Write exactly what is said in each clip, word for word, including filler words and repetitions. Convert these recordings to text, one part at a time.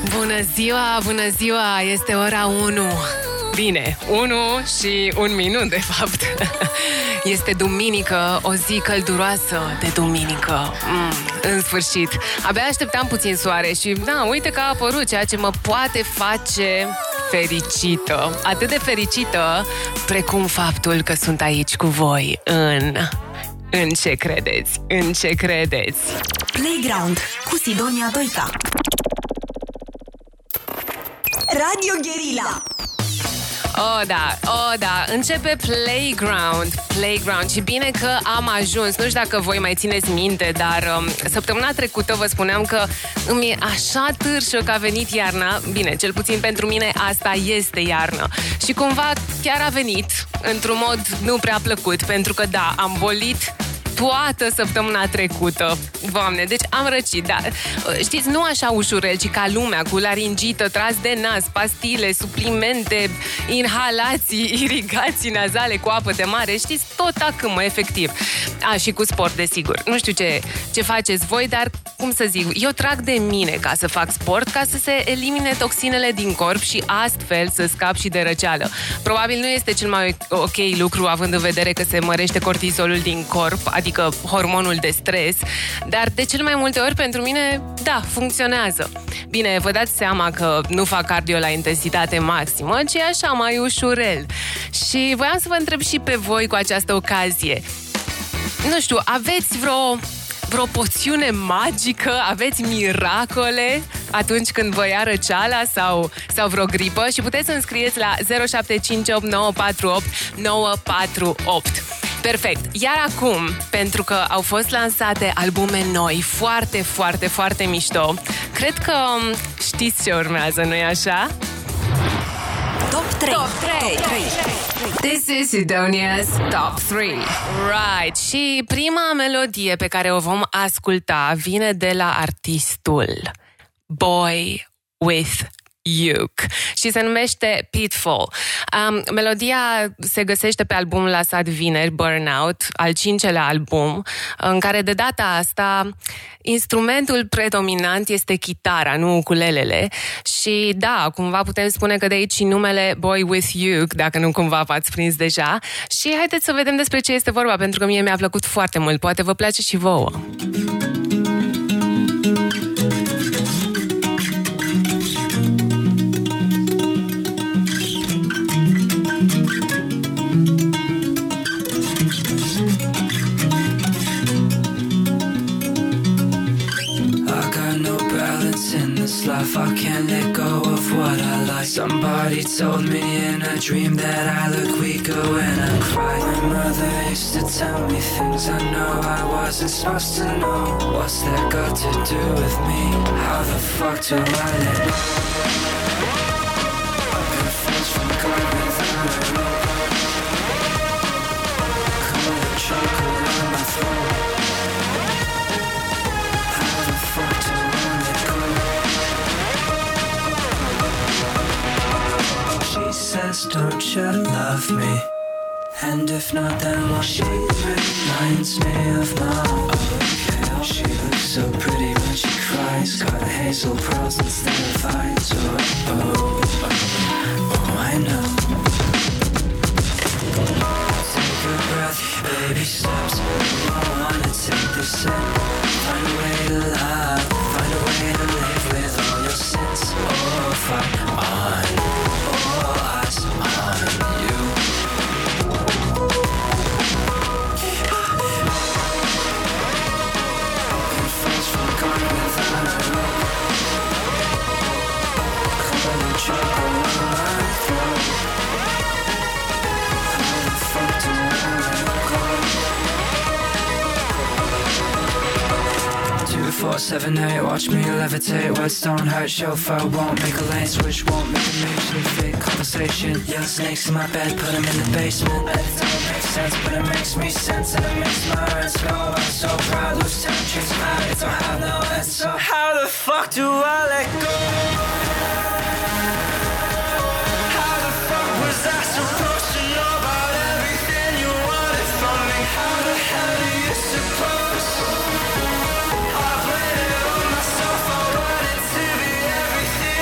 Bună ziua, bună ziua, este ora unu. Bine, unu și un minut, de fapt. Este duminică, o zi călduroasă de duminică. Mm, în sfârșit. Abia așteptam puțin soare și, da, uite că a apărut, ceea ce mă poate face fericită. Atât de fericită precum faptul că sunt aici cu voi în... În ce credeți? În ce credeți? Playground cu Sidonia Doica. Radio Guerilla. Oh, da, oh, da, începe Playground, Playground și bine că am ajuns. Nu știu dacă voi mai țineți minte, dar um, săptămâna trecută vă spuneam că îmi e așa târșă că a venit iarna. Bine, cel puțin pentru mine asta este iarnă. Și cumva chiar a venit într-un mod nu prea plăcut, pentru că da, am bolit toată săptămâna trecută. Doamne, deci am răcit, dar știți, nu așa ușurel, ci ca lumea, cu laringită, tras de nas, pastile, suplimente, inhalații, irigații nazale cu apă de mare, știți, tot acum, efectiv. A, și cu sport, desigur. Nu știu ce, ce faceți voi, dar, cum să zic, eu trag de mine ca să fac sport, ca să se elimine toxinele din corp și astfel să scap și de răceală. Probabil nu este cel mai ok lucru, având în vedere că se mărește cortizolul din corp, adică hormonul de stres, dar de cel mai multe ori pentru mine, da, funcționează. Bine, vă dați seama că nu fac cardio la intensitate maximă, ci așa mai ușurel. Și voiam să vă întreb și pe voi cu această ocazie. Nu știu, aveți vreo, vreo poțiune magică? Aveți miracole atunci când vă ia răceala sau, sau vreo gripă? Și puteți să înscrieți la zero șapte cinci opt nouă patru opt nouă patru opt. Perfect. Iar acum, pentru că au fost lansate albume noi, foarte, foarte, foarte mișto, cred că știți ce urmează, nu-i așa? Top trei. Top trei. Top trei. This is Sidonia's Top trei. Right. Și prima melodie pe care o vom asculta vine de la artistul Boy With Uke și se numește Pitfall. Um, melodia se găsește pe albumul lansat vineri, Burnout, al cincelea album, în care de data asta instrumentul predominant este chitara, nu ukulelele. Și da, cumva putem spune că de aici și numele Boy With Uke, dacă nu cumva v-ați prins deja. Și haideți să vedem despre ce este vorba, pentru că mie mi-a plăcut foarte mult. Poate vă place și vouă. Life, I can't let go of what I like. Somebody told me in a dream that I look weaker when I cry. My mother used to tell me things I know I wasn't supposed to know. What's that got to do with me? How the fuck do I let go? I've got friends from God without a rope. Cold and choke around my throat. How the fuck do I let go? She says, don't you love me? And if not, then what? She reminds me of mom. Okay, oh, she looks so pretty when she cries. Got hazel pearls instead of eyes. Oh, oh, oh, oh, I know. Take a breath, baby steps. I wanna take this in. Find a way to love. Find a way to live with all your sins. Oh, fight on. Four, seven, eight, watch me levitate. Words don't hurt, chauffeur won't make a lane switch, won't make a makeshift fake conversation. Yellow snakes in my bed, put them in the basement. And it don't make sense, but it makes me sense. And it makes my heart go. I'm so proud, lose time, chase my head, don't have no end. So how the fuck do I let go? How the fuck was I supposed to know about everything you wanted from me? How the hell do you suppose? I played it on myself, I wanted to be everything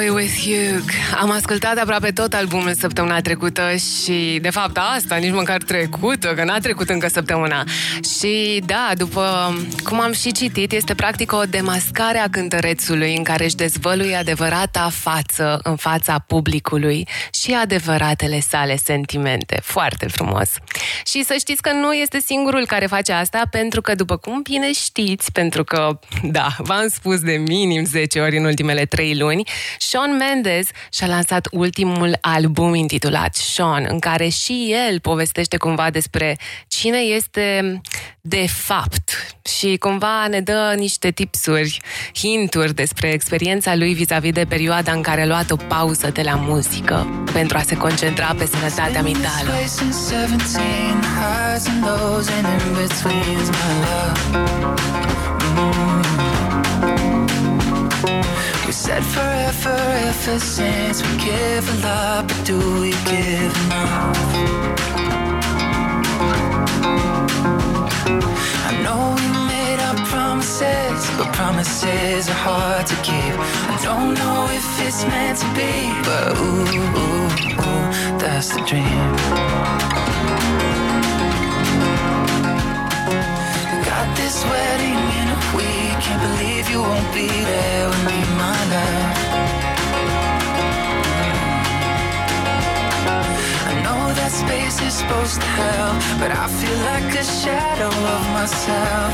Boy with Hugh. Am ascultat aproape tot albumul săptămâna trecută și, de fapt, asta nici măcar trecută, că n-a trecut încă săptămâna. Și, da, după cum am și citit, este practic o demascare a cântărețului în care își dezvăluie adevărata față în fața publicului și adevăratele sale sentimente. Foarte frumos. Și să știți că nu este singurul care face asta, pentru că, după cum bine știți, pentru că, da, v-am spus de minim zece ori în ultimele trei luni, Shawn Mendes și-a lansat ultimul album intitulat Shawn, în care și el povestește cumva despre cine este de fapt și cumva ne dă niște tipsuri, hinturi despre experiența lui vis-a-vis de perioada în care a luat o pauză de la muzică pentru a se concentra pe sănătatea mentală. We said forever, ever since. We give a lot, but do we give enough? I know we made our promises, but promises are hard to keep. I don't know if it's meant to be, but ooh, ooh, ooh, that's the dream. Got this wedding in a week. Can't believe you won't be there with me, my love. I know that space is supposed to help, but I feel like a shadow of myself.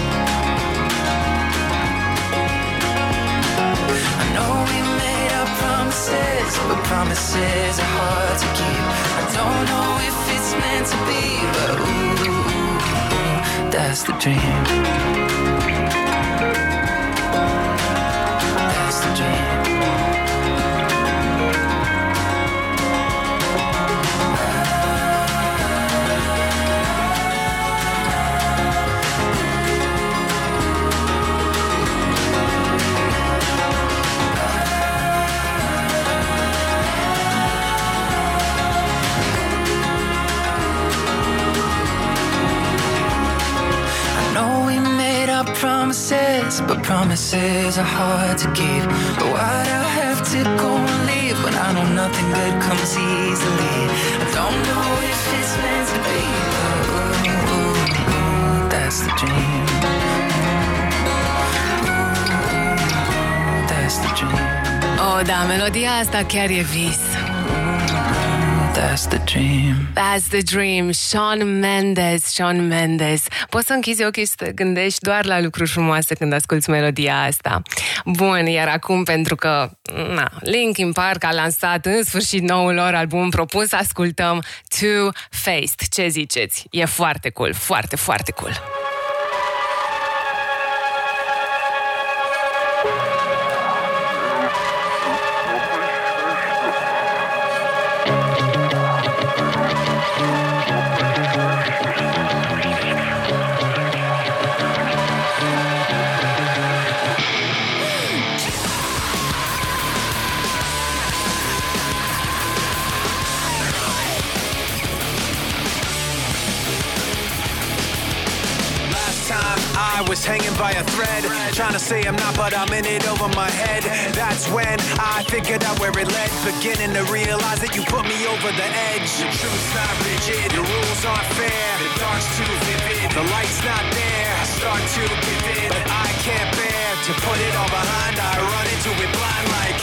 I know we made our promises, but promises are hard to keep. I don't know if it's meant to be, but ooh, that's the dream. That's the dream. Promises, but promises are hard to keep. But why'd I have to go and leave when I know nothing good comes easily? I don't know if it's meant to be, but ooh, ooh, ooh, that's the dream. Ooh, that's the dream. Oh, da, melodia asta chiar e vis. That's the dream. That's the dream. Shawn Mendes, Shawn Mendes. Poți să închizi ochii și să te gândești doar la lucruri frumoase când asculți melodia asta. Bun, iar acum, pentru că na, Linkin Park a lansat în sfârșit noul lor album, propun să ascultăm Two Faced. Ce ziceți? E foarte cool, foarte, foarte cool. I was hanging by a thread, trying to say I'm not, but I'm in it over my head. That's when I figured out where it led, beginning to realize that you put me over the edge. The truth's not rigid, the rules aren't fair, the dark's too vivid, the light's not there. I start to give in, but I can't bear to put it all behind. I run into it blind like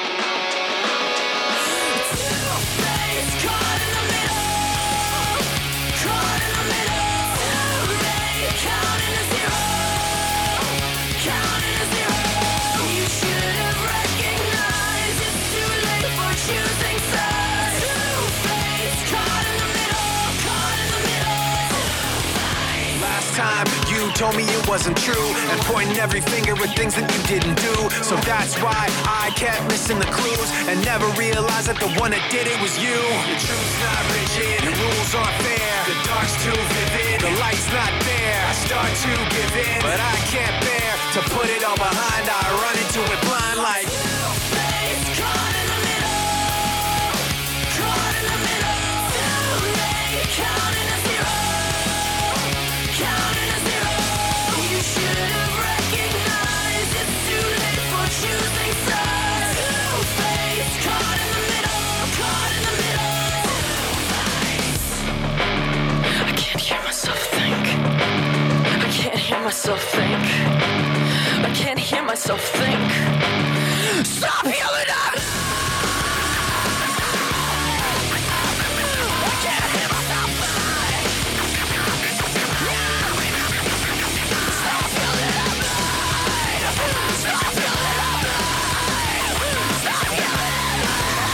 two-faced, caught in the middle, caught in the middle. Counting to zero, counting to zero. You should have recognized it's too late for choosing sides. Two-faced, caught in the middle, caught in the middle. Last time you told me it wasn't true, and pointing every finger at things that you didn't do. So that's why I kept missing the clues, and never realized that the one that did it was you. The truth's not rigid, the rules aren't fair, the dark's too vivid, the light's not there. I start to give in, but I can't bear to put it all behind. I run into it blind like two-faced, caught in the middle, caught in the middle. Two-faced, counting to zero, counting to zero. You should have recognized it's too late for choosing sides. Two-faced. myself think. I can't hear myself think. Stop yelling at me! I can't hear myself think. Stop yelling at me! Stop yelling at me! Stop yelling at me!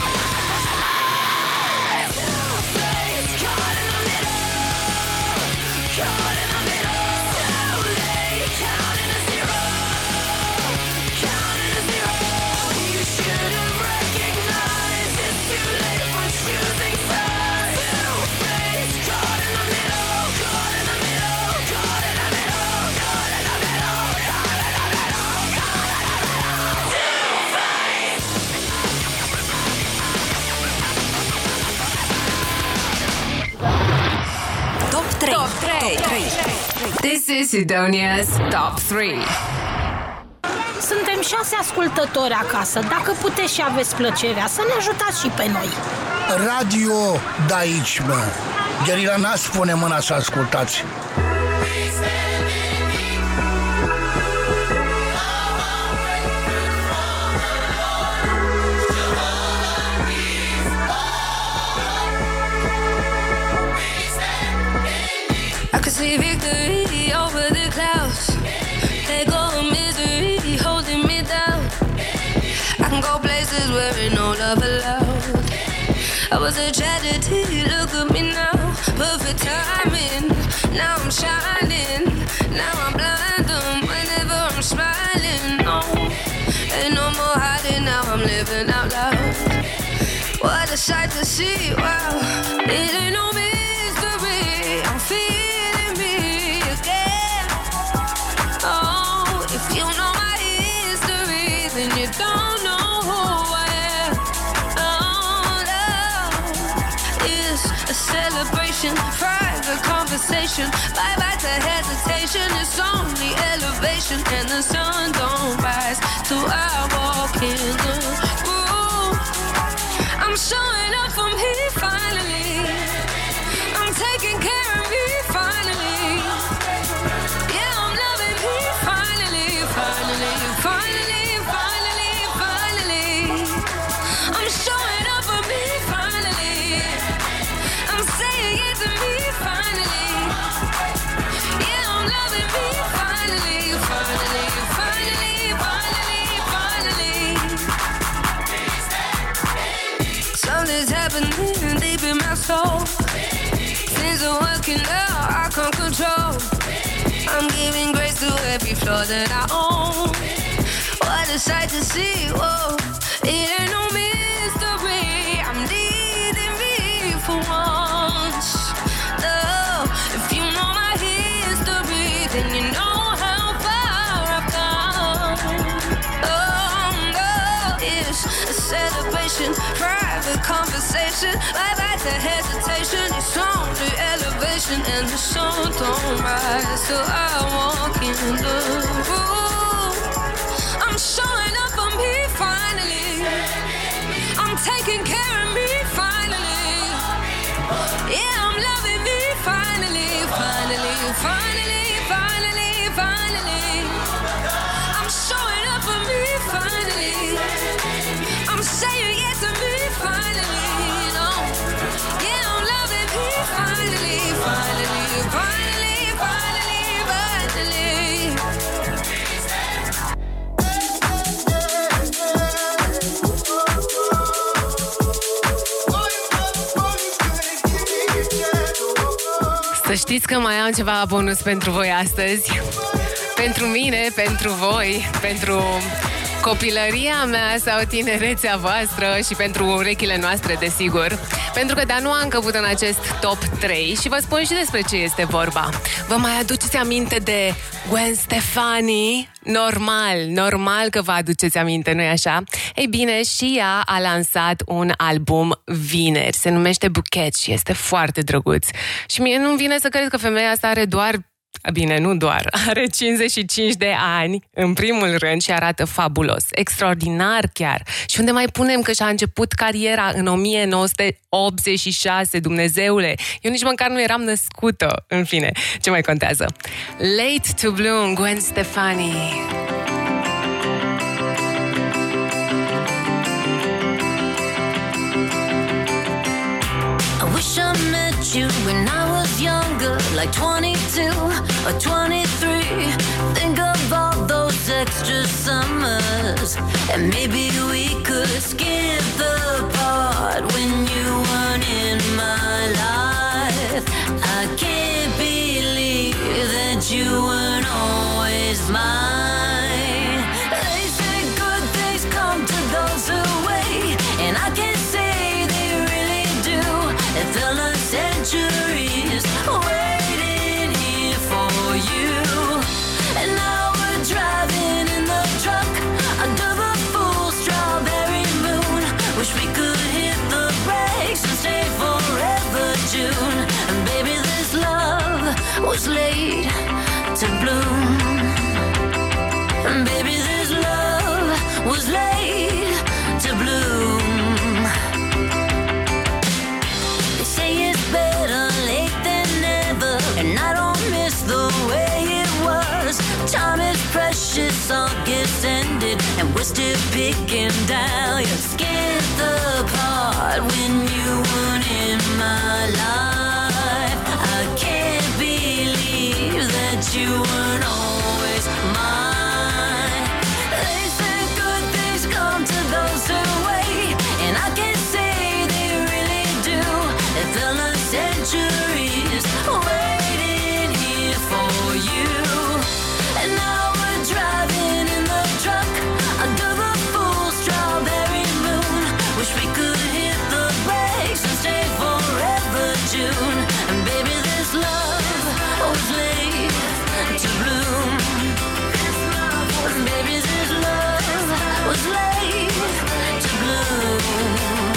Two-faced, caught in the middle. Caught in the middle. Too late, counting to zero. Counting to zero. You should have recognized it's too late for choosing sides. Two-faced, caught in the middle. Caught in the middle. Caught in the middle. Caught in the middle. Caught in the middle. Caught in the middle. Two-faced. Top trei. Top trei. This is Sidonia's Top trei. Suntem șase ascultători acasă. Dacă puteți și aveți plăcerea să ne ajutați și pe noi. Radio de aici, mă. Gherila, n-ați pune mâna să ascultați. I could see victory over the clouds. Let go of misery holding me down. I can go places where ain't no love allowed. I was a tragedy, look at me now. Perfect timing, now I'm shining. Now I'm blind whenever I'm smiling. No, ain't no more hiding, now I'm living out loud. What a sight to see, wow. It ain't no mystery, I'm feeling me again. Oh, if you know my history, then you don't know who I am. Oh, love is a celebration, private conversation. Bye bye to hesitation, it's only elevation, and the sun don't rise till I walk in the room. I'm showing up for me finally. I'm taking care of me finally. Yeah, I'm loving me finally, finally, finally, finally, finally. I'm showing up for me finally. I'm saying it to me finally. Yeah, I'm loving me finally, finally, finally, finally, finally. Something's happening deep in my soul. Things are working out, I can't control. I'm giving grace to every flaw that I own. What a sight to see, whoa. It ain't no mystery, I'm leading me for once. Oh, if you know my history, then you know how far I've come. Oh, no, it's a celebration, private conversation. Bye bye to hesitation, it's only elevation, and the sun don't rise till I walk in the room. I'm showing up for me finally. I'm taking care of me finally. Yeah, I'm loving me finally, finally, finally, finally, finally. I'm showing up for me finally. I'm saying yes to me finally, you know. Yeah, I'm loving me finally, finally, finally, finally, finally. Să știți că mai am ceva bonus pentru voi astăzi. Pentru mine, pentru voi, pentru copilăria mea sau tinerețea voastră și pentru urechile noastre, desigur. Pentru că de-a nu am căput în acest top trei și vă spun și despre ce este vorba. Vă mai aduceți aminte de Gwen Stefani? Normal, normal că vă aduceți aminte, nu-i așa? Ei bine, și ea a lansat un album vineri, se numește Bouquet și este foarte drăguț. Și mie nu-mi vine să cred că femeia asta are doar Bine, nu doar. Are cincizeci și cinci de ani, în primul rând, și arată fabulos. Extraordinar chiar. Și unde mai punem că și-a început cariera în o mie nouă sute optzeci și șase, Dumnezeule. Eu nici măcar nu eram născută. În fine, ce mai contează? Late to Bloom, Gwen Stefani. I wish I met you when I was younger, like twenty-two or twenty-three. Think of all those extra summers, and maybe we could skip the part when you weren't in my life. I can't believe that you weren't always mine. They say good things come to those who wait, and I can't say they really do. It felt like centuries waiting here for you. And now we're driving in the truck under the full strawberry moon. Wish we could hit the brakes and stay forever June. And baby, this love was late to bloom. And baby, this love was late to bloom. Better late than never, and I don't miss the way it was. Time is precious, all gets ended, and we're still picking down. You skipped the part when you weren't in my life. I can't believe that you weren't always mine. They say good things come to those who wait, and I can't say they really do. It felt like centuries waiting here for you. And now we're driving in the truck under the full strawberry moon. Wish we could hit the brakes and stay forever June. And baby, this love was late to bloom. And baby, this love was late to bloom.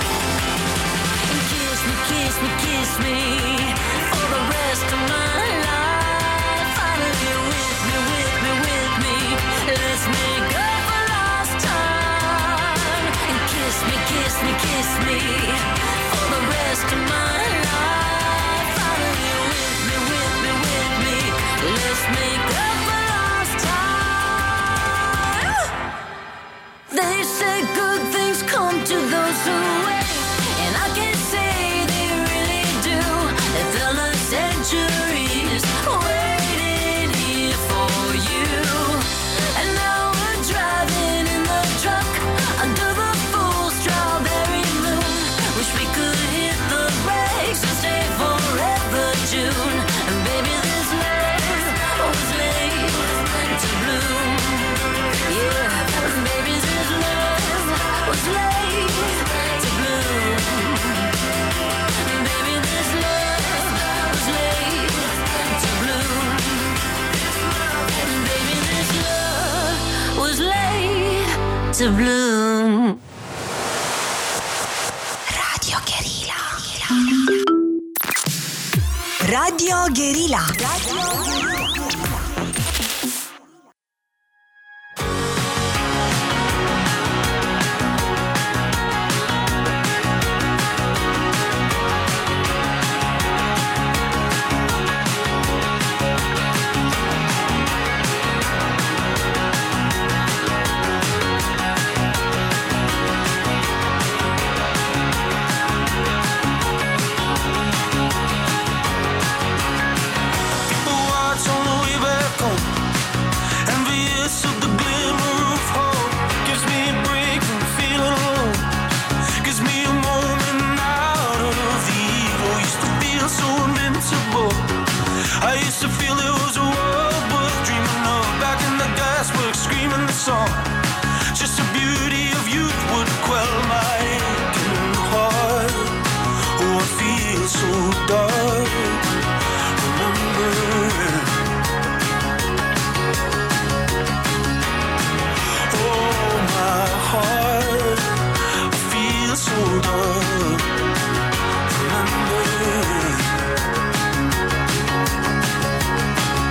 Kiss me, kiss me, for the rest of my life. Finally with me, with me, with me. Let's make up for lost time. And kiss me, kiss me, kiss me, for the rest of my life. Finally with me, with me, with me. Let's make up for lost time. They say good things come to those who wait, and I can't say it felt like centuries waiting here for you. And now we're driving in the truck under the full strawberry moon. Wish we could hit the brakes and stay forever June. And baby, this love was late to bloom. Yeah, and baby, this love was late to bloom. Baby, this love was late to bloom. Baby, this love was late to bloom. Radio Guerilla. Radio Guerilla. Radio Guerilla. Just the beauty of youth would quell my aching heart. Oh, I feel so dark. Remember, oh my heart, I feel so dark. Remember.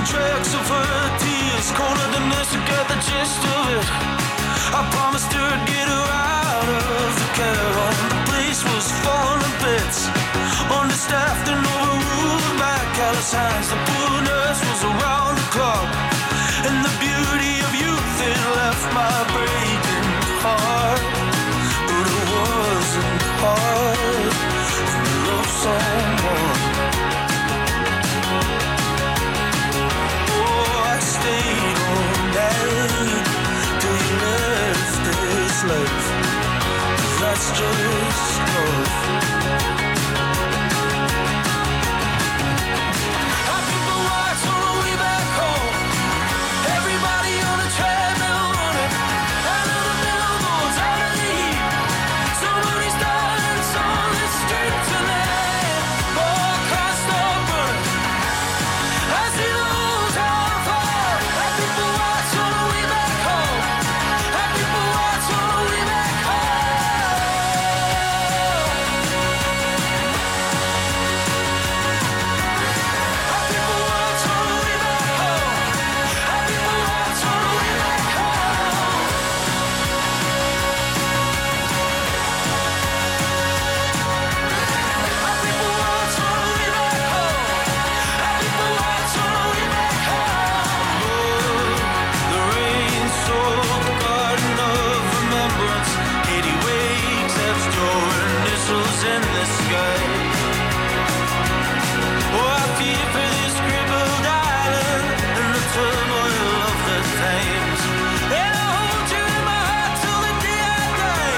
tracks of her tears cornered the nurse to get the gist of it. I promised her I'd get her out of the care home. The place was falling to bits, understaffed and overruled by callous hands. The poor nurse was around the clock, and the beauty of youth it left my breaking heart. But it wasn't hard to love someone. Oh, I stayed all night till you left this life. That's just love. Our people watch on the way back home. Everybody on the treadmill running. Out of the billboards, out of the heat. Somebody's dying on the street tonight. Oh, I can't stop running. I see the whole town fall. Our people watch on the way back home. Our people watch on the way back home. Our people watch on the way back home. Our people watch on the way back home. Our people watch on the way back home. Our people watch on the way back home. The rain-soaked garden of remembrance. Katie wakes up, storing initials in the sky. Oh, I fear for this crippled island and the turmoil of the times. And I hold you in my heart till the day I die.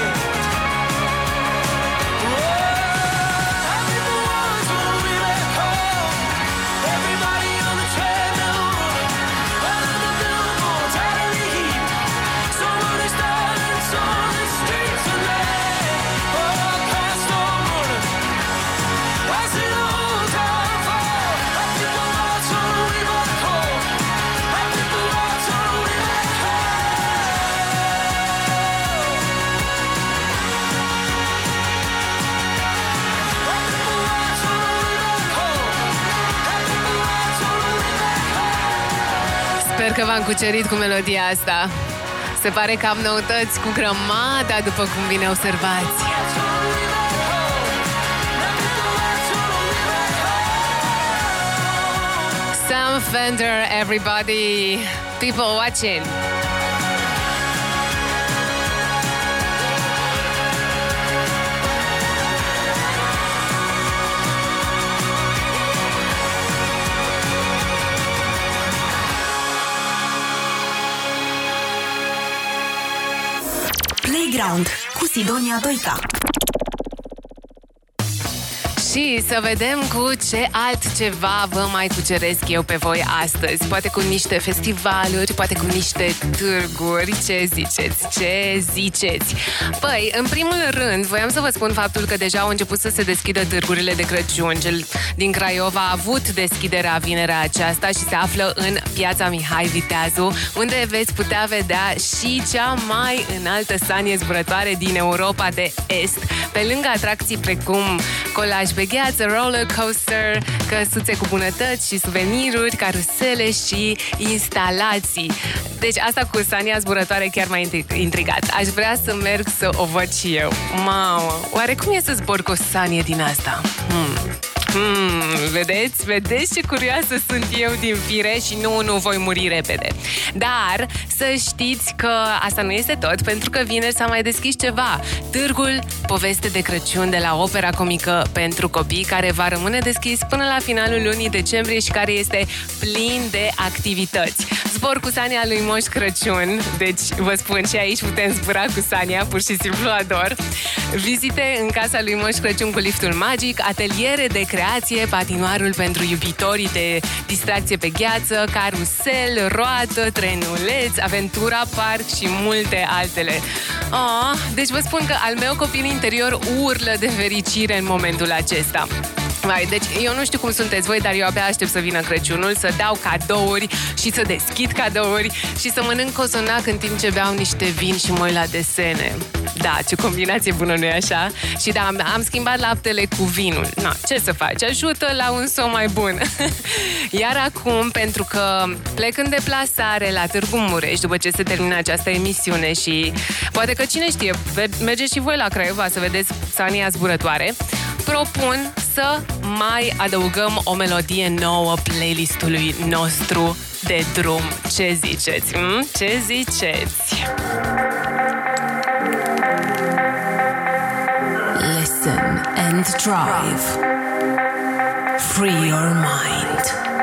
Oh, our people watch on the way back home. Everybody on the treadmill running. Out of the billboards, out of the heat. Somebody's dying on the street tonight. Oh, I can't stop running. I see the whole town fall. Our people watch on the way back home. Our people watch on the way back home. Our people watch on the way back home. Our people watch on the way back home. Sper că v-am cucerit cu melodia asta. Se pare că am noutăți cu grămada, după cum bine observați. Sam Fender, everybody, people watching. Playground cu Sidonia Doica. Și să vedem cu ce altceva vă mai cuceresc eu pe voi astăzi. Poate cu niște festivaluri, poate cu niște târguri. Ce ziceți? Ce ziceți? Păi, în primul rând, voiam să vă spun faptul că deja au început să se deschidă târgurile de Crăciun. Cel din Craiova a avut deschiderea vinerea aceasta și se află în Piața Mihai Viteazu, unde veți putea vedea și cea mai înaltă sanie zburătoare din Europa de Est, pe lângă atracții precum colaj pe gheață, roller coaster, căsuțe cu bunătăți și suveniruri, carusele și instalații. Deci asta cu sania zburătoare chiar m-a intrigat. Aș vrea să merg să o văd și eu. Mamă, oare cum e să zbor cu o sanie din asta? Hmm. Hmm, vedeți? Vedeți ce curioasă sunt eu din fire și nu, nu voi muri repede. Dar să știți că asta nu este tot, pentru că vineri s-a mai deschis ceva. Târgul Poveste de Crăciun de la Opera Comică pentru Copii, care va rămâne deschis până la finalul lunii decembrie și care este plin de activități. Zbor cu sania lui Moș Crăciun, deci vă spun, și aici putem zbura cu sania, pur și simplu ador. Vizite în casa lui Moș Crăciun cu liftul magic, ateliere de creație, patinoarul pentru iubitorii de distracție pe gheață, carusel, roată, trenuleț, aventura parc și multe altele. Oh, deci vă spun că al meu copil interior urlă de fericire în momentul acesta. Vai, deci eu nu știu cum sunteți voi, dar eu abia aștept să vină Crăciunul, să dau cadouri și să deschid cadouri și să mănânc cozonac în timp ce beau niște vin și mă uit la desene. Da, ce combinație bună, nu-i așa? Și da, am, am schimbat laptele cu vinul. Na, ce să faci? Ajută la un somn mai bun. Iar acum, pentru că plec în deplasare la Târgu Mureș după ce se termină această emisiune și poate că cine știe, mergeți și voi la Craiova să vedeți Sania Zburătoare, propun să mai adăugăm o melodie nouă playlistului nostru de drum. Ce ziceți? Hm? Ce ziceți? Listen and drive. Free your mind.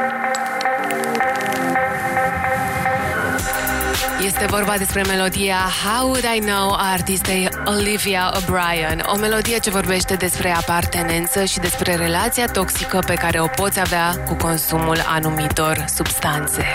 Este vorba despre melodia How Would I Know a artistei Olivia O'Brien, o melodie ce vorbește despre apartenență și despre relația toxică pe care o poți avea cu consumul anumitor substanțe.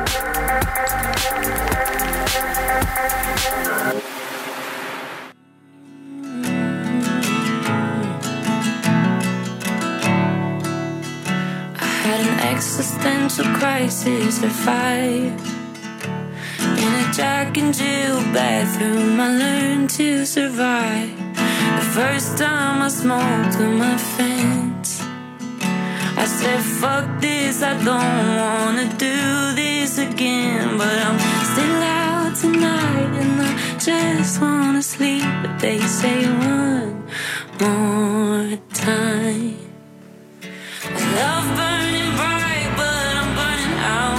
I had an existential crisis at five. In a Jack and Jill bathroom, I learned to survive. The first time I smoked with my friends, I said, fuck this, I don't wanna do this again. But I'm still out tonight and I just wanna sleep. But they say one more time. I love burning bright, but I'm burning out.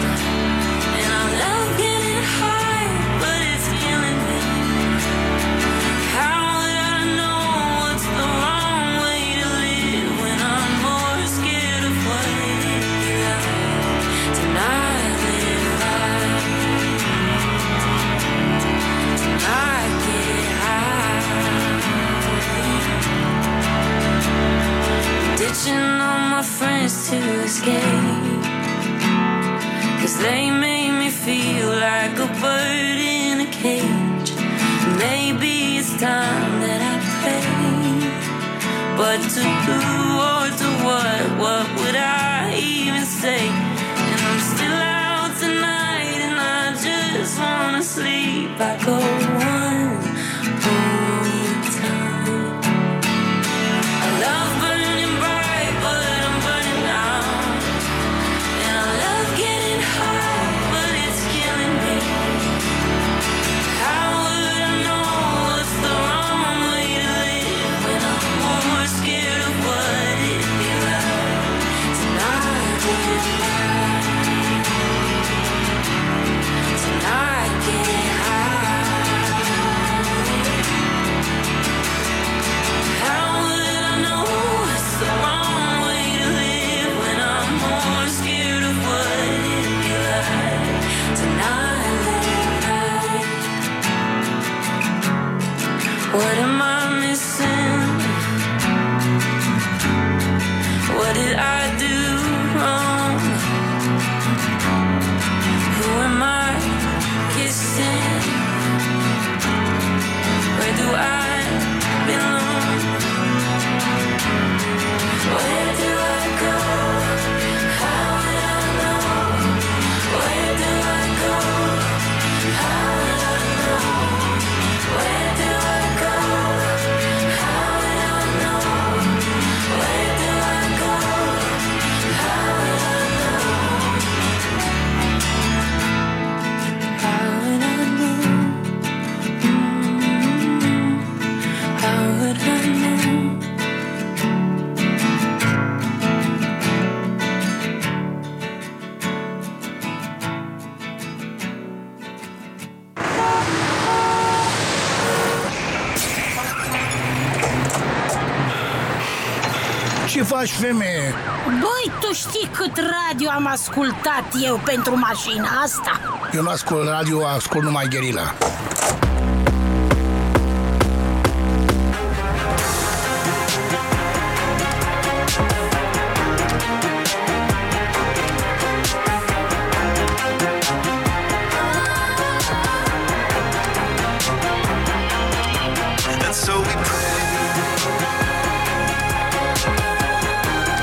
Ditching all my friends to escape, 'cause they made me feel like a bird in a cage. Maybe it's time that I pay, but to who or to what, what would I even say? And I'm still out tonight and I just wanna sleep. I go one more time. I love burning bright, but I'm burning out. And I love getting high, but it's killing me. How would I know what's the wrong way to live when I'm more scared of what it'd be like tonight? Get high. Tonight, get high. How would I know what's the wrong way to live when I'm more scared of what it'd be like tonight? What am I missing? What did I do wrong? Who am I kissing? Where do I belong? Where do I go? How would I know? Where do I go? How would I know? Where do I go? How would I know? Where do I go? How would I know? How would I know? Mm-hmm. How would I know? Ce faci, femeie? Băi, tu știi cât radio am ascultat eu pentru mașina asta? Eu nu ascult radio, ascult numai Gherila. And so we pray.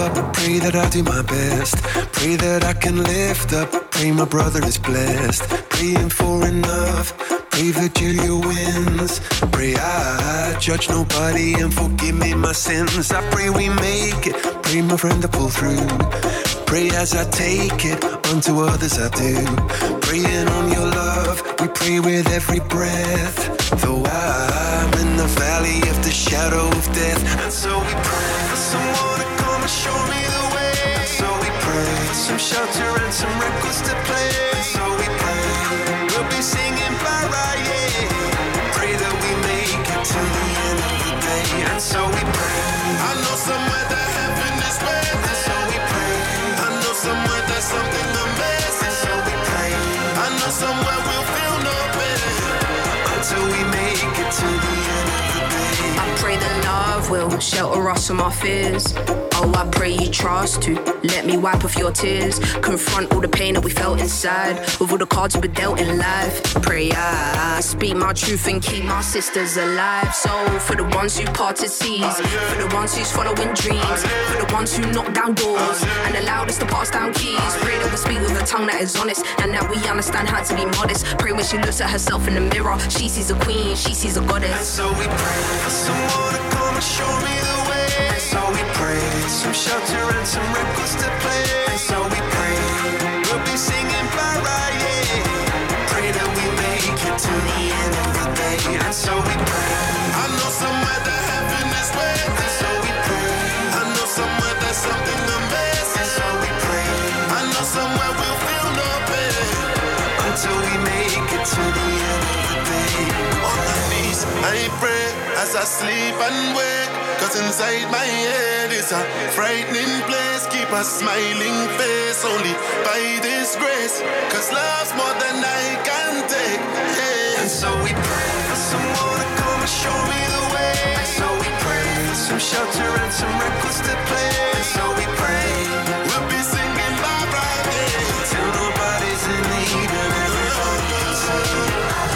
up, pray that I do my best. Pray that I can lift up, pray my brother is blessed. Praying for enough, pray Virgilia wins. Pray I judge nobody and forgive me my sins. I pray we make it, pray my friend to pull through. Pray as I take it, unto others I do. Praying on your love, we pray with every breath. Though I'm in the valley of the shadow of death, and so we pray for someone to come and show me the way. And so we pray for some shelter and some records to play. And so we pray we'll be singing Mariah. Pray that we make it to the end of the day. And so we pray. I know somewhere that heaven is waiting. And so we pray. I know somewhere there's something amazing. So we pray. I know somewhere we'll feel no pain until we make it to the end of the day. I pray that love will shelter us from our fears. Oh, I pray you trust to let me wipe off your tears. Confront all the pain that we felt inside with all the cards we've been dealt in life. Pray I speak my truth and keep my sisters alive. So for the ones who parted seas, for the ones who's following dreams, for the ones who knocked down doors and allowed us to pass down keys. Pray that we speak with a tongue that is honest and that we understand how to be modest. Pray when she looks at herself in the mirror, she sees a queen, she sees a goddess. And so we pray for someone to come and show me the way. And so we pray some shelter and some records to play. And so we pray we'll be singing Mariah. Pray that we make it to the end of the day. And so we pray. I know somewhere that heaven is waiting. And so we pray. I know somewhere there's something amazing. And so we pray. I know somewhere we'll feel no pain until we make it to the end of the day. On my knees I pray as I sleep and wake, 'cause inside my head is a frightening place. Keep a smiling face only by this grace, 'cause love's more than I can take. Yeah. And so we pray for someone to come and show me the way. And so we pray for some shelter and some records to play. And so we pray we'll be singing bye bye day till nobody's in need and everybody can sing.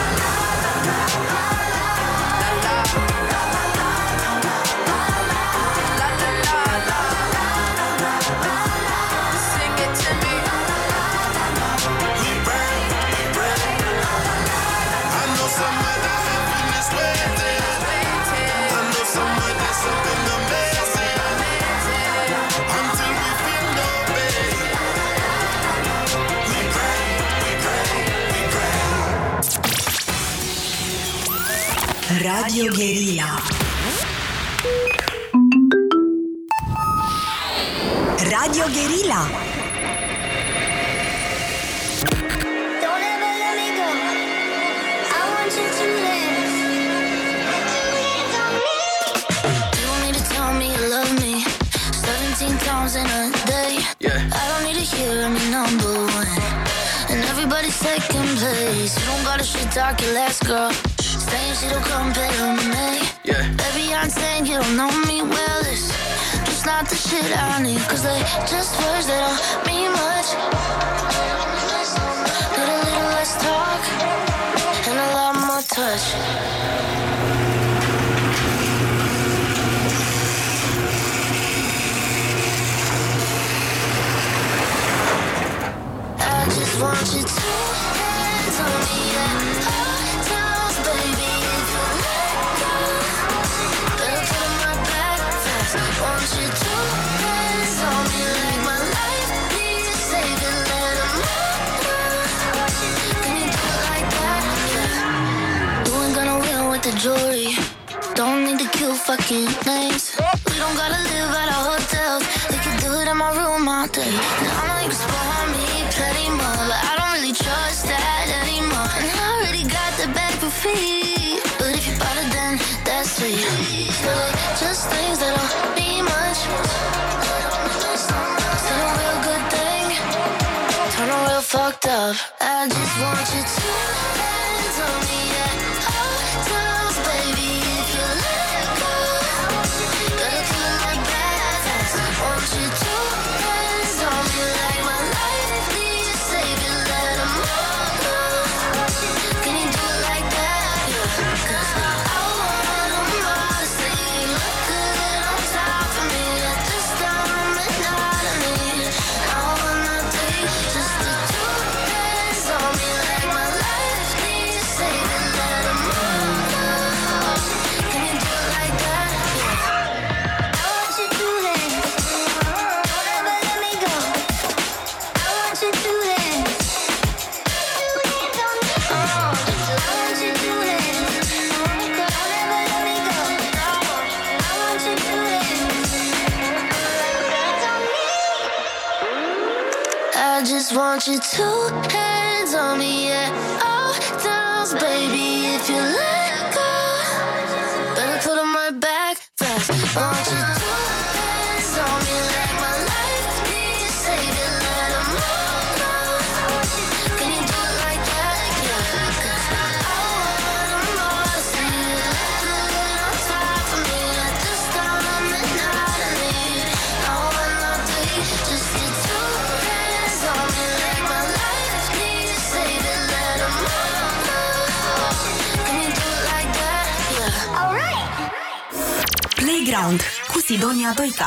Radio Guerilla. Radio Guerilla. Don't ever let me go. I want you to live. You don't need to tell me you love me seventeen times in a day. Yeah. I don't need to hear I'm your number one and everybody's taking place. You don't gotta shit talk your last girl, saying she don't compare to me. Yeah. Baby, I'm saying you don't know me well. It's just not the shit I need, 'cause they just words that don't mean much. Need a little less talk and a lot more touch. I just want you to hands on me at all times, baby. If you let go, better put 'em right back fast. Want you to hands on me like my life needs saving. Let 'em know. Can you do it like that? Yeah. You ain't gonna win with the jewelry. Don't need to kill fucking names. We don't gotta live at a hotel. We can do it in my room all day. Now I know you can spoil me plenty more, but I don't really trust that anymore. And I already got the bag for free, but if you bought it then that's sweet. Feel like just things that don't mean much. Still a real good thing, turn a real fucked up. I just want you to hands on me at all times, baby. If you let go, gotta do it like that fast. Want you to hands on me like my life needs saving. Let 'em know. Can you do it like that? Yeah. 'Cause I want 'em all to say you look good on top of me at this time of night. want you two hands on me, yeah. All downs, baby, if you let go, better put them right back fast. Want you two hands on me like my life needs saving, let them all go. Can you do it like that? Yeah, 'cause I wanna know to see you let it on top of me at this time of the night. I need no one not three, just you two hands on me like my life needs saving, let them all go. Can you do it like that? Yeah. Alright. Playground cu Sidonia Doica.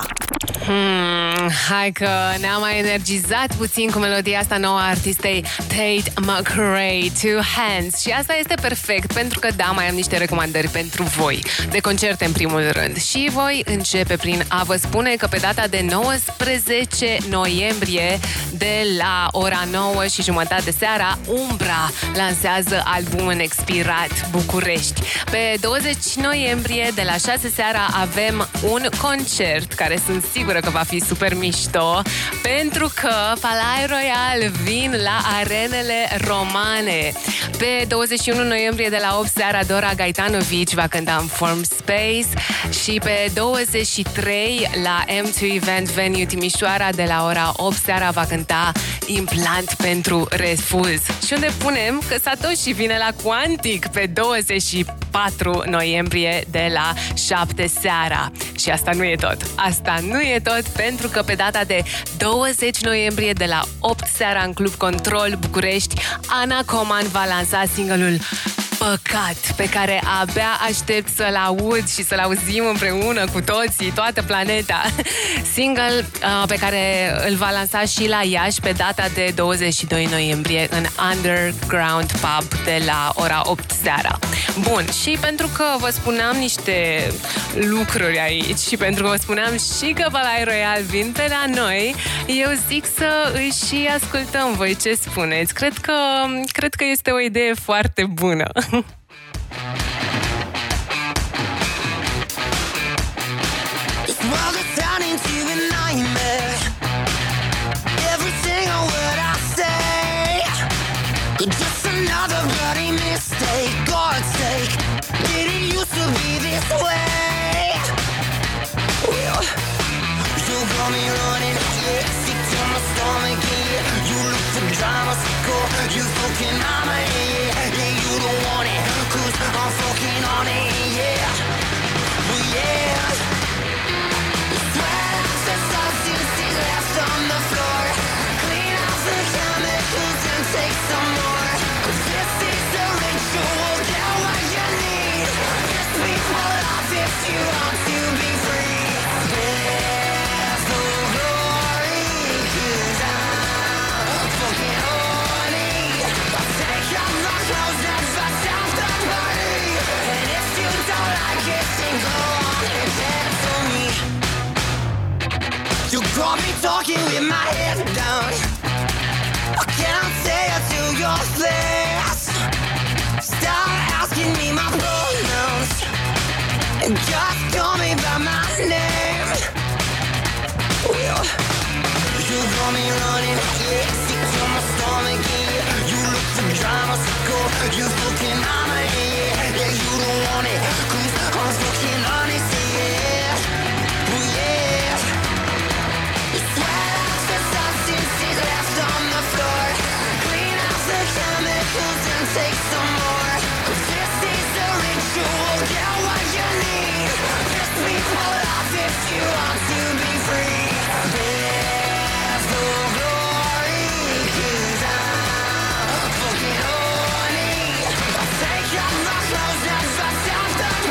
Hmm, hai că ne-am mai energizat puțin cu melodia asta nouă a artistei Tate McRae, Two Hands. Și asta este perfect, pentru că da, mai am niște recomandări pentru voi de concerte în primul rând. Și voi începe prin a vă spune că pe data de nouăsprezece noiembrie, de la ora nouă și jumătate seara, Umbra lansează albumul în Expirat București. Pe douăzeci noiembrie, de la șase seara, avem un concert care sunt sigură că va fi super mișto, pentru că Palais Royal vin la arenele romane. Pe douăzeci și unu noiembrie, de la opt seara, Dora Gaetanovici va cânta în Form Space și pe douăzeci și trei la M doi Event Venue Timișoara, de la ora opt seara, va cânta Implant pentru Refuz. Și unde punem că Satoshi vine la Quantic pe douăzeci și patru noiembrie, de la șapte seara. Și asta nu e tot. Asta nu e tot, pentru că pe data de douăzeci noiembrie, de la opt seara, în Club Control București, Ana Coman va lansa single-ul Păcat, pe care abia aștept să-l aud și să-l auzim împreună cu toții, toată planeta. Single uh, pe care îl va lansa și la Iași pe data de douăzeci și doi noiembrie în Underground Pub, de la ora opt seara. Bun, și pentru că vă spuneam niște lucruri aici și pentru că vă spuneam și că Palais Royal vin pe la noi, eu zic să îi și ascultăm. Voi ce spuneți? Cred că, cred că este o idee foarte bună. This world is turning to a nightmare. Every single word I say, just another bloody mistake. God's sake, did it used to be this way? Well, you got me running, yeah, sick to my stomach, yeah. You look for drama, sicko, you fucking mama, yeah. Yeah, you don't want it, cause I'm fucking on it, yeah. Well, yeah. Sweat off the substances left on the floor. Clean off the chemicals and take some more. Cause this is the ritual, get what you need. Just be pulled off if you want to be free. There's no glory, cause I'm fucking horny. I'll take off my clothes and bust out the party. And if you don't like it, then go on and dance for me. You got me talking with my head down. I can't say it to your face. Stop asking me my pronouns and just call me by my name. Well, you got me running, yeah, sick to my stomach, yeah. You look for drama, sicko, you fucking mama, yeah. Yeah, you don't want it, cause I'm fucking honest, yeah. Well, yeah. You sweat off the substances left on the floor. Clean off the chemicals and take some more. Cause this is the ritual, get what you need. Just be pulled off if you want to be free. There's no glory, cause I'm fucking horny. I'll take off my clothes and bust out the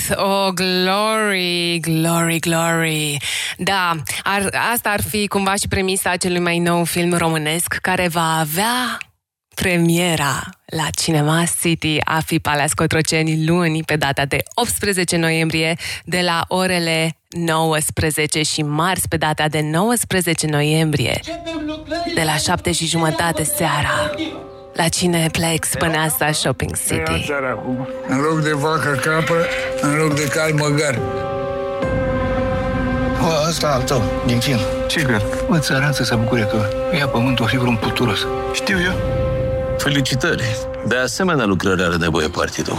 Oh, glory, glory, glory. Da, ar, asta ar fi cumva și premisa celui mai nou film românesc care va avea premiera la Cinema City Afi Palace Cotroceni luni, pe data de optsprezece noiembrie, de la orele nouăsprezece și marți, pe data de nouăsprezece noiembrie, de la șapte și jumătate seara, la Cineplex Băneasa Shopping City. În loc de vacă capă, în loc de cal măgar. Bă, ăsta al tău, din film. Ce găr? Bă, țăran să se bucure că ia pământul, o fi vreun puturos. Știu eu. Felicitări! De asemenea lucrări are nevoie partidul.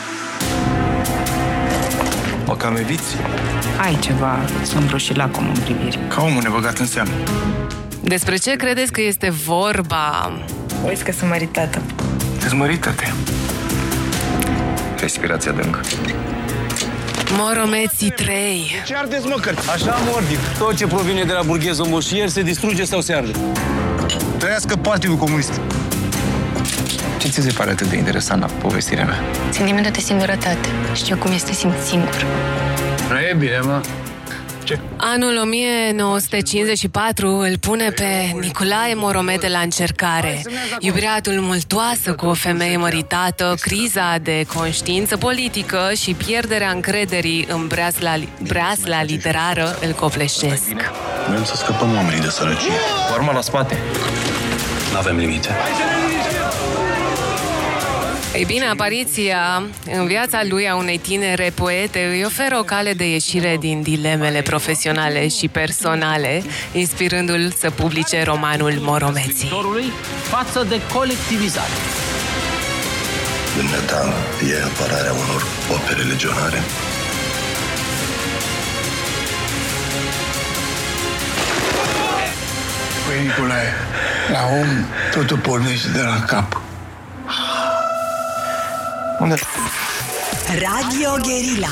O cam eviți? Ai ceva sombru și lacom în privire. Ca omul nebăgat în seamă. Despre ce credeți că este vorba? Uiți că sunt măritată. Te-ți mărită-te. Respirația adâncă. Moromeții trei. Ce ardeți, mă, cărți? Așa, mordic. Tot ce provine de la burghezul moșier se distruge sau se arde. Trăiască Partidul Comunist. Ce ți se pare atât de interesant la povestirea mea? Sentimentul de singurătate. Știu cum este să simți singur. Nu e bine, mă. Ce? Anul o mie nouă sute cincizeci și patru îl pune pe Nicolae Moromete la încercare. Iubirea tumultoasă cu o femeie măritată, criza de conștiință politică și pierderea încrederii în breasla, breasla literară îl copleșesc. Vrem să scăpăm oamenii de sărăcie. Cu arma la spate. N-avem limite. Ei bine, apariția în viața lui a unei tinere poete îi oferă o cale de ieșire din dilemele profesionale și personale, inspirându-l să publice romanul Moromeții. Față de colectivizare. Dumneata e apărarea unor opere legionare. Păi, Nicolae, la om totul pornește de la cap. Unde? Radio Guerilla.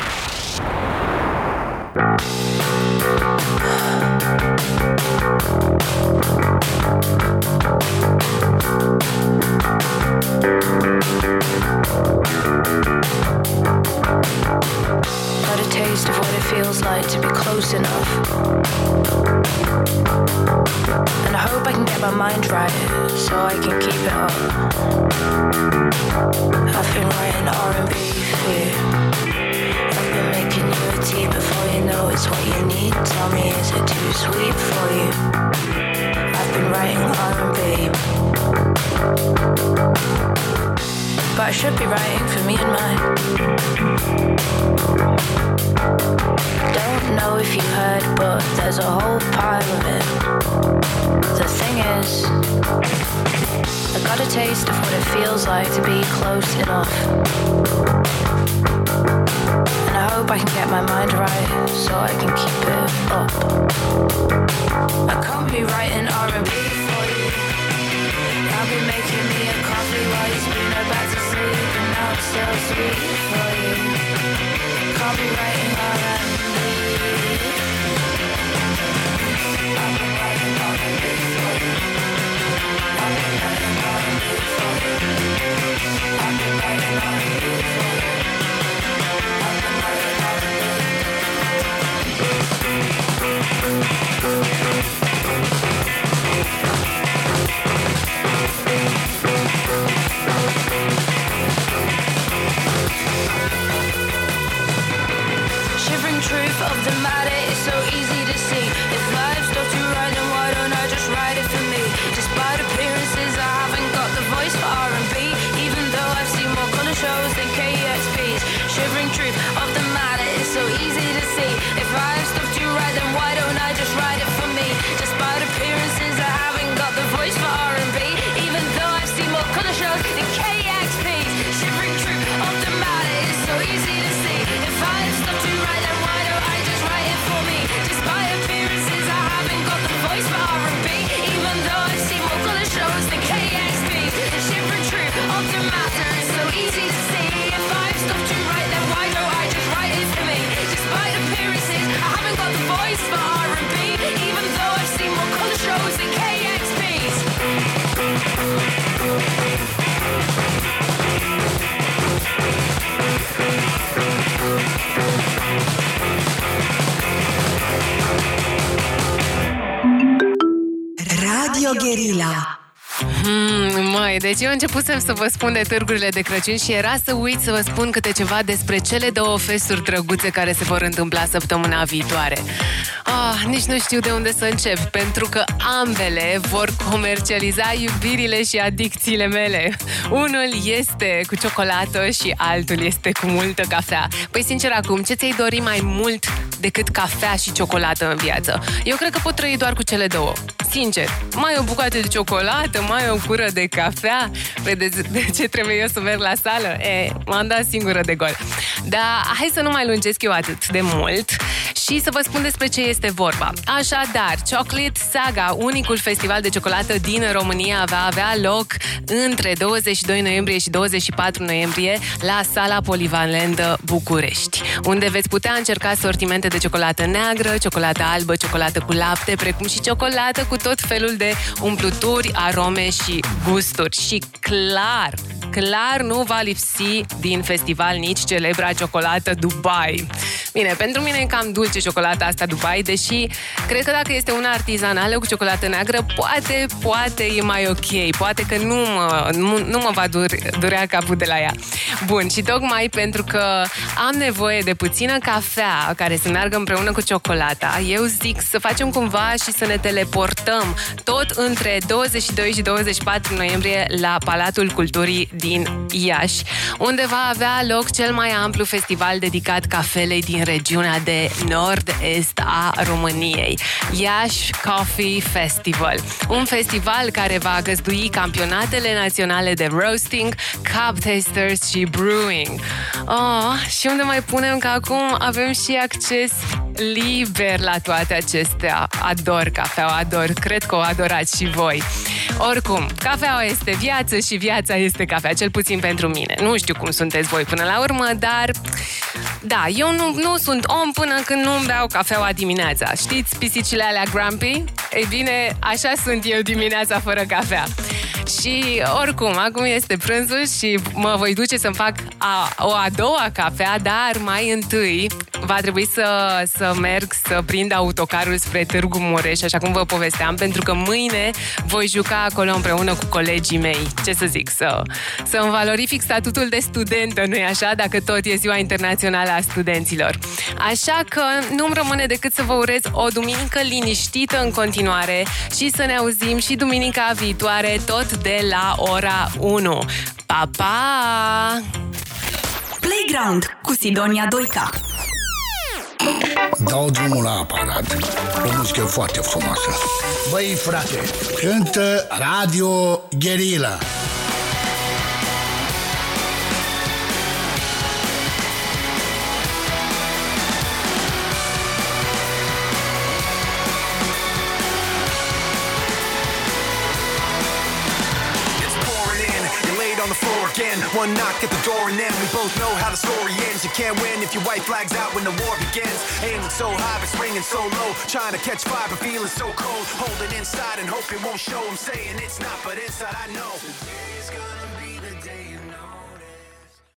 Got a taste of what it feels like to be close enough. And I hope I can get my mind right so I can keep it up. I've been writing R and B for you. I've been making you a tea before you know it's what you need. Tell me, is it too sweet for you? I've been writing R and B, but I should be writing for me and mine. Don't know if you heard, but there's a whole pile of it. The thing is, I got a taste of what it feels like to be close enough. And I hope I can get my mind right so I can keep it up. I can't be writing R and B for you. I'll be making me a coffee while you're spinning back to sleep, and now it's so sweet for you. Can't be writing R and B. I've been writing R and B for you. I've been writing R and B for you. I've been writing R and B for you. I've been writing R and B. Shivering truth of the matter is so easy to see. If life's not too right, then why don't I just write it for me? Despite appearances, I haven't got the voice for R and B, even though I've seen more colour shows than K X P's. Shivering truth of the matter is so easy to see. If life's not too right, then why don't I just write it for me? Despite appearances, I haven't got the voice for R and B, even though I've seen more colour shows than K X P's. Shivering truth of the matter is so easy to see. If life's not too right, then why don't I just write it for me? Despite appearances, I haven't got the voice for R and B, even though I've seen more colour shows than K X P's. The shivering truth of the matter is so easy to see. If life's not too right, then why don't I just write it for me? Despite appearances, Gherila. Hmm, măi, deci eu începusem să vă spun de târgurile de Crăciun și era să uit să vă spun câte ceva despre cele două festuri drăguțe care se vor întâmpla săptămâna viitoare. Ah, nici nu știu de unde să încep, pentru că ambele vor comercializa iubirile și adicțiile mele. Unul este cu ciocolată și altul este cu multă cafea. Păi, sincer, acum, ce ți-ai dori mai mult decât cafea și ciocolată în viață? Eu cred că pot trăi doar cu cele două. Sincer, mai o bucată de ciocolată, mai o cură de cafea. Vedeți de ce trebuie eu să merg la sală? E, m-am dat singură de gol. Dar hai să nu mai lungesc eu atât de mult și să vă spun despre ce este vorba. Așadar, Chocolate Saga, unicul festival de ciocolată din România, va avea loc între douăzeci și doi noiembrie și douăzeci și patru noiembrie la Sala Polivalentă București, unde veți putea încerca sortimente de ciocolată neagră, ciocolată albă, ciocolată cu lapte, precum și ciocolată cu tot felul de umpluturi, arome și gusturi. Și clar, clar nu va lipsi din festival nici celebra ciocolată Dubai. Bine, pentru mine e cam dulce ciocolata asta Dubai, deși cred că dacă este una artizanală cu ciocolată neagră, poate, poate e mai ok. Poate că nu mă, nu, nu mă va dure, durea capul de la ea. Bun, și tocmai pentru că am nevoie de puțină cafea care să meargă împreună cu ciocolata, eu zic să facem cumva și să ne teleportăm tot între douăzeci și doi și douăzeci și patru noiembrie la Palatul Culturii din Iași, unde va avea loc cel mai amplu festival dedicat cafelei din regiunea de nord-est a României, Iași Coffee Festival. Un festival care va găzdui campionatele naționale de roasting, cup tasters și brewing. Oh, și unde mai punem că acum avem și acces liber la toate acestea. Ador cafeaua, ador. Cred că o adorați și voi. Oricum, cafeaua este viață și viața este cafea, cel puțin pentru mine. Nu știu cum sunteți voi până la urmă, dar da, eu nu, nu sunt om până când nu-mi beau cafeaua dimineața. Știți pisicile alea Grumpy? Ei bine, așa sunt eu dimineața fără cafea. Și oricum, acum este prânzul și mă voi duce să-mi fac a, o a doua cafea, dar mai întâi va trebui să, să merg să prind autocarul spre Târgu Mureș, așa cum vă povesteam, pentru că mâine voi juca acolo împreună cu colegii mei. Ce să zic, să, să îmi valorific statutul de studentă, nu-i așa? Dacă tot e Ziua Internațională a Studenților. Așa că nu-mi rămâne decât să vă urez o duminică liniștită în continuare și să ne auzim și duminica viitoare, tot de la ora unu. Pa, pa! Playground cu Sidonia Doica. Dau drumul la aparat. O muzică foarte frumoasă. Băi, frate, cântă Radio Gherila. One knock at the door and then we both know how the story ends. You can't win if your white flag's out when the war begins. Aiming so high but springing so low, trying to catch fire but feeling so cold. Holding inside and hope it won't show. I'm saying it's not, but inside I know today's gonna be